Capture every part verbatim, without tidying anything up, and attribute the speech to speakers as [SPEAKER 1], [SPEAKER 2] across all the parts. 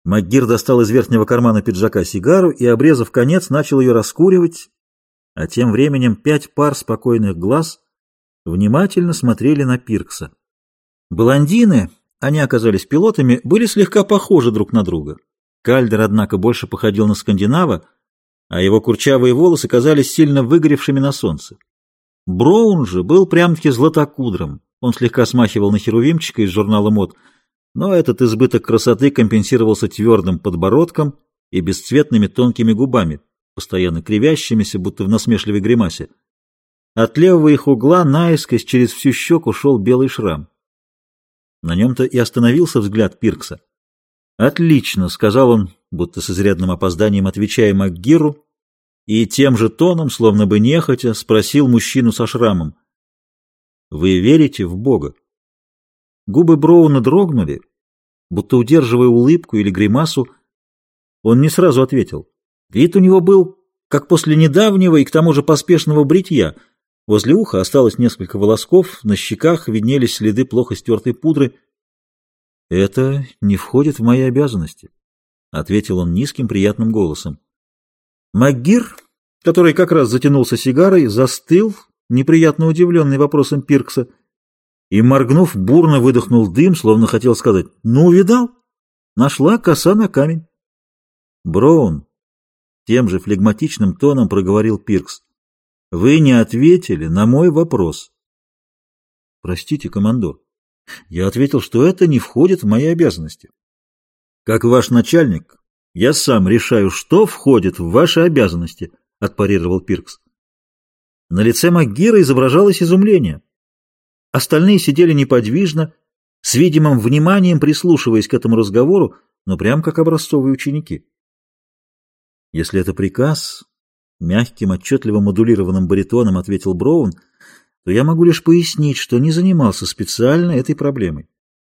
[SPEAKER 1] МакГир достал из верхнего кармана пиджака сигару и, обрезав конец, начал ее раскуривать, а тем временем пять пар спокойных глаз внимательно смотрели на Пиркса. Блондины, они оказались пилотами, были слегка похожи друг на друга. Кальдер, однако, больше походил на скандинава, а его курчавые волосы казались сильно выгоревшими на солнце. Броун же был прям-таки златокудрым. Он слегка смахивал на херувимчика из журнала мод, но этот избыток красоты компенсировался твердым подбородком и бесцветными тонкими губами, постоянно кривящимися, будто в насмешливой гримасе. От левого их угла наискось через всю щеку шел белый шрам. На нем-то и остановился взгляд Пиркса. «Отлично», — сказал он, будто с изрядным опозданием отвечая МакГиру, и тем же тоном, словно бы нехотя, спросил мужчину со шрамом: «Вы верите в Бога?» Губы Броуна дрогнули, будто удерживая улыбку или гримасу. Он не сразу ответил. Вид у него был, как после недавнего и к тому же поспешного бритья. Возле уха осталось несколько волосков, на щеках виднелись следы плохо стертой пудры. «Это не входит в мои обязанности», — ответил он низким приятным голосом. МакГир, который как раз затянулся сигарой, застыл, неприятно удивленный вопросом Пиркса, и, моргнув, бурно выдохнул дым, словно хотел сказать: «Ну, видал? Нашла коса на камень». «Броун», — тем же флегматичным тоном проговорил Пиркс, — «вы не ответили на мой вопрос». «Простите, командор, я ответил, что это не входит в мои обязанности. Как ваш начальник, я сам решаю, что входит в ваши обязанности», — отпарировал Пиркс. На лице МакГира изображалось изумление. Остальные сидели неподвижно, с видимым вниманием прислушиваясь к этому разговору, но прям как образцовые ученики. «Если это приказ», — мягким, отчетливо модулированным баритоном ответил Броун, — «то я могу лишь пояснить, что не занимался специально этой проблемой.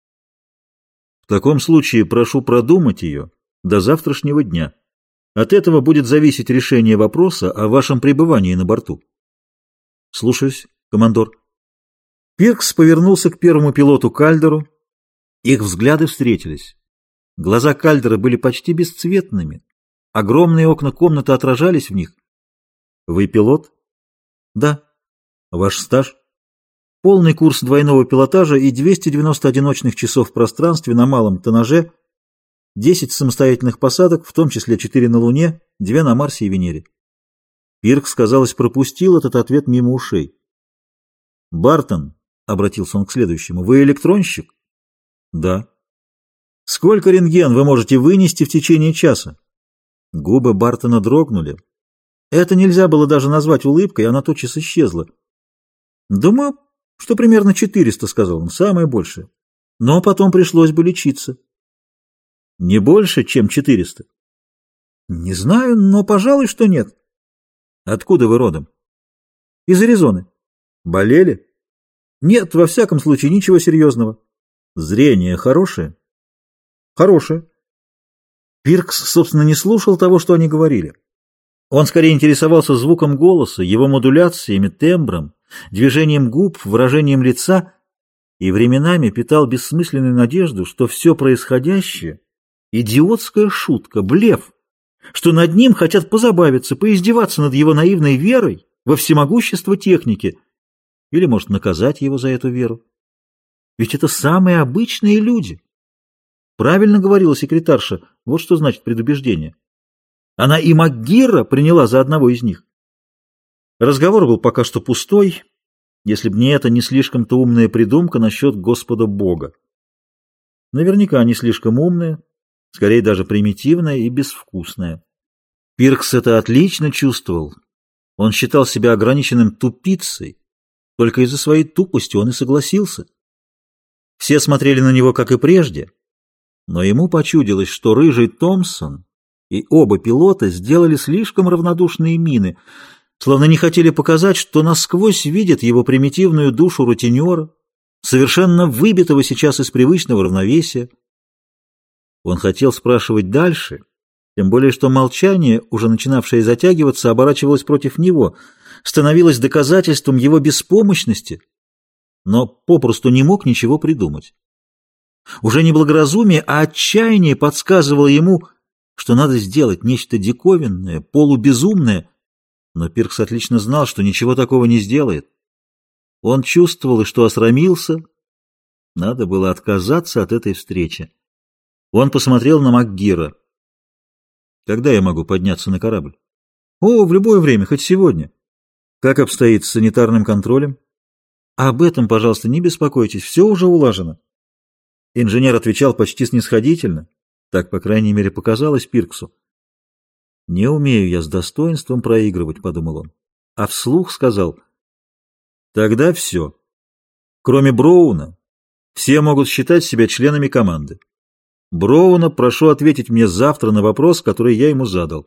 [SPEAKER 1] В таком случае прошу продумать ее до завтрашнего дня. От этого будет зависеть решение вопроса о вашем пребывании на борту». «Слушаюсь, командор». Пиркс повернулся к первому пилоту Кальдеру. Их взгляды встретились. Глаза Кальдера были почти бесцветными. Огромные окна комнаты отражались в них. «Вы пилот?» «Да». «Ваш стаж?» «Полный курс двойного пилотажа и двести девяносто одиночных часов в пространстве на малом тоннаже, десять самостоятельных посадок, в том числе четыре на Луне, две на Марсе и Венере». Пиркс, казалось, пропустил этот ответ мимо ушей. «Бартон», — обратился он к следующему, — «вы электронщик?» «Да». «Сколько рентген вы можете вынести в течение часа?» Губы Бартона дрогнули. Это нельзя было даже назвать улыбкой, она тотчас исчезла. «Думаю, что примерно четыреста», — сказал он, — «самое большее. Но потом пришлось бы лечиться». «Не больше, чем четыреста?» «Не знаю, но, пожалуй, что нет». «Откуда вы родом?» «Из Аризоны». «Болели?» «Нет, во всяком случае, ничего серьезного». «Зрение хорошее?» «Хорошее». Пиркс, собственно, не слушал того, что они говорили. Он скорее интересовался звуком голоса, его модуляциями, тембром, движением губ, выражением лица, и временами питал бессмысленную надежду, что все происходящее — идиотская шутка, блеф, что над ним хотят позабавиться, поиздеваться над его наивной верой во всемогущество техники, или, может, наказать его за эту веру. Ведь это самые обычные люди. Правильно говорила секретарша, вот что значит предубеждение. Она и МакГира приняла за одного из них. Разговор был пока что пустой, если б не эта не слишком-то умная придумка насчет Господа Бога. Наверняка не слишком умная, скорее даже примитивная и безвкусная. Пиркс это отлично чувствовал. Он считал себя ограниченным тупицей, только из-за своей тупости он и согласился. Все смотрели на него, как и прежде, но ему почудилось, что рыжий Томпсон и оба пилота сделали слишком равнодушные мины, словно не хотели показать, что насквозь видят его примитивную душу рутинера, совершенно выбитого сейчас из привычного равновесия. Он хотел спрашивать дальше, тем более что молчание, уже начинавшее затягиваться, оборачивалось против него, становилось доказательством его беспомощности, но попросту не мог ничего придумать. Уже не благоразумие, а отчаяние подсказывало ему, что надо сделать нечто диковинное, полубезумное, но Пиркс отлично знал, что ничего такого не сделает. Он чувствовал, и что осрамился, надо было отказаться от этой встречи. Он посмотрел на МакГира. «Когда я могу подняться на корабль?» «О, в любое время, хоть сегодня». «Как обстоит с санитарным контролем?» «Об этом, пожалуйста, не беспокойтесь, все уже улажено». Инженер отвечал почти снисходительно, так, по крайней мере, показалось Пирксу. «Не умею я с достоинством проигрывать», — подумал он, а вслух сказал: «Тогда все. Кроме Броуна, все могут считать себя членами команды. Броуна прошу ответить мне завтра на вопрос, который я ему задал.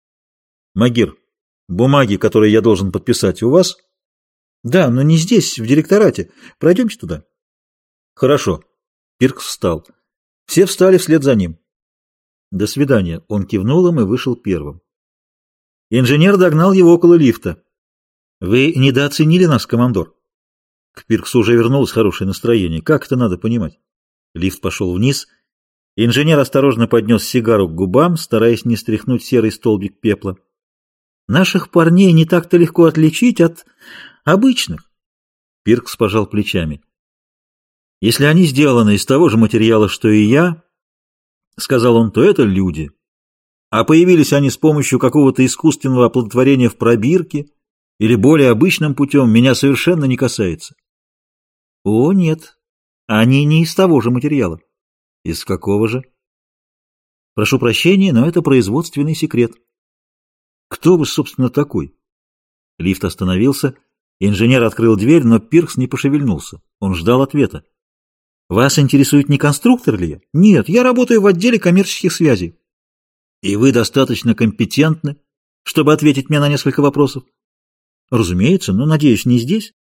[SPEAKER 1] МакГир, бумаги, которые я должен подписать, у вас?» «Да, но не здесь, в директорате. Пройдемте туда». «Хорошо». Пиркс встал. Все встали вслед за ним. «До свидания». Он кивнул им и вышел первым. Инженер догнал его около лифта. «Вы недооценили нас, командор». К Пирксу уже вернулось хорошее настроение. Как это надо понимать? Лифт пошел вниз. Инженер осторожно поднес сигару к губам, стараясь не стряхнуть серый столбик пепла. «Наших парней не так-то легко отличить от обычных». Пиркс пожал плечами. «Если они сделаны из того же материала, что и я, — сказал он, — то это люди. А появились они с помощью какого-то искусственного оплодотворения в пробирке или более обычным путем, меня совершенно не касается». «О, нет, они не из того же материала». «Из какого же?» «Прошу прощения, но это производственный секрет». «Кто вы, собственно, такой?» Лифт остановился. Инженер открыл дверь, но Пиркс не пошевельнулся. Он ждал ответа. «Вас интересует, не конструктор ли я?» «Нет, я работаю в отделе коммерческих связей». «И вы достаточно компетентны, чтобы ответить мне на несколько вопросов?» «Разумеется, но, надеюсь, не здесь».